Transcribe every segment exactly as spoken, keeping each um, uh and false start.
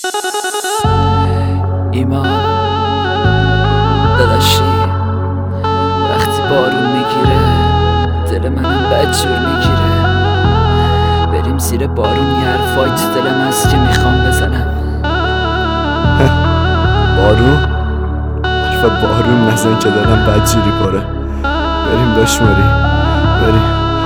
ایمان داداشی، وقتی بارون میگیره دل منم بدجور میگیره. بریم زیر بارون یه حرفای تو دلم هست که میخوام بزنم. بارون؟ حرف بارون نزن که دلم بدجوری پره. بریم دشماری، بریم.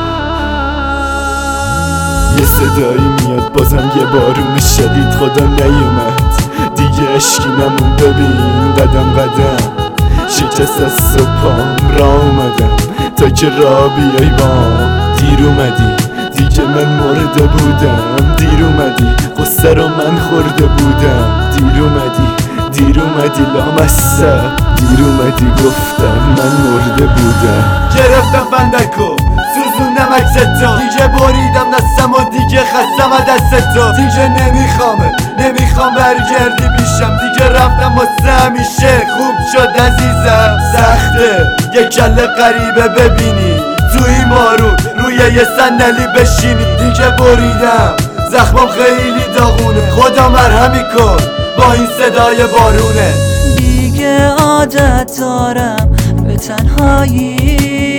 یه صدایی میاد بازم، یه بارون شدید خدا نیومد دیگه. عشقی نمون ببین قدم قدم، شکست از صبحام را اومدم تا که را بیای بام. دیر اومدی دیگه من مرده بودم، دیر اومدی قصه رو من خورده بودم. دیر اومدی دیر اومدی لامصب، دیر اومدی گفتم من مرده بودم. گرفتم فندکو سوزوندم عکستو، دیگه بریدم دستم و دیگه خستم از دستتو. دیگه نمیخوامه نمیخوام برگردی پیشم، دیگه رفتم واسه همیشه خوب شد عزیزم. سخته یه کله غریبه ببینی تو این بارون روی یه صندلی بشینی. دیگه بریدم زخمم خیلی داغونه، خدا مرهمی کن با این صدای بارونه. دیگه عادت دارم به تنهایی،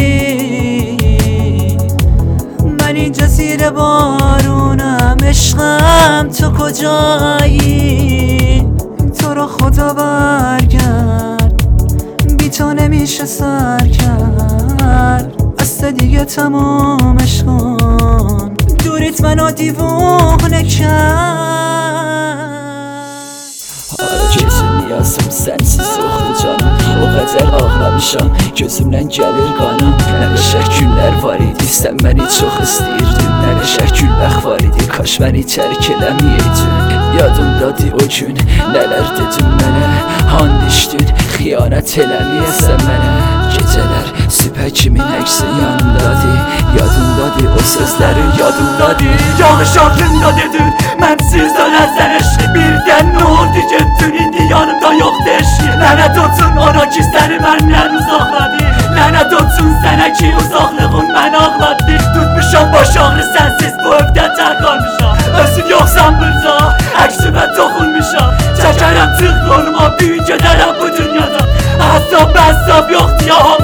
من اینجا زیر بارونم. عشقم تو کجایی؟ تو رو خدا برگرد، بی تو نمیشه سر کرد. بسته دیگه تمامش کن، دوریت منو دیوونه کرد. Yazım sensiz oldu canım. O kadar ağlamışam, gözümden gelir kanım. Nə şəkillər var idi, sən məni çox istəyirdin. Nə şəkillər var idi, kaş məni tərk eləməyiydin. Yadımdadır o gün, nələr dedim mənə. And içdin, xiyanət eləməyəsən mənə. Gecələr sübhə kimin əksin yanımdadır. Yadımdadır o sözlərin, yadımdadır. Yağış altında dedin, mənsiz ölərsən eşki. Birdən nə oldu getdin, indi yanımda yoxdur eşki. Lənət olsun ona ki səni məndən uzaqladı, lənət olsun sənə ki uzaqlığın mən ağladı. Tutmuşam baş ağrı sənsiz bu evdə tək qalmışam. Özün yoxsan burada, əksümə toxunmuşam. Çəkərəm çıx yoluma, büyük gedərəm bu dünyada. Əsab əsab yoxdur ya.